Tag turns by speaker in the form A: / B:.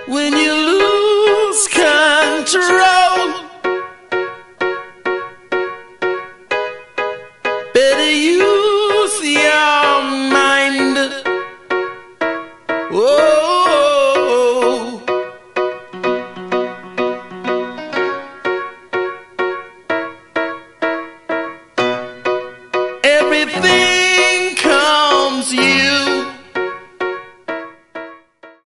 A: when you lose control. Better use your mind. Oh, everything comes you.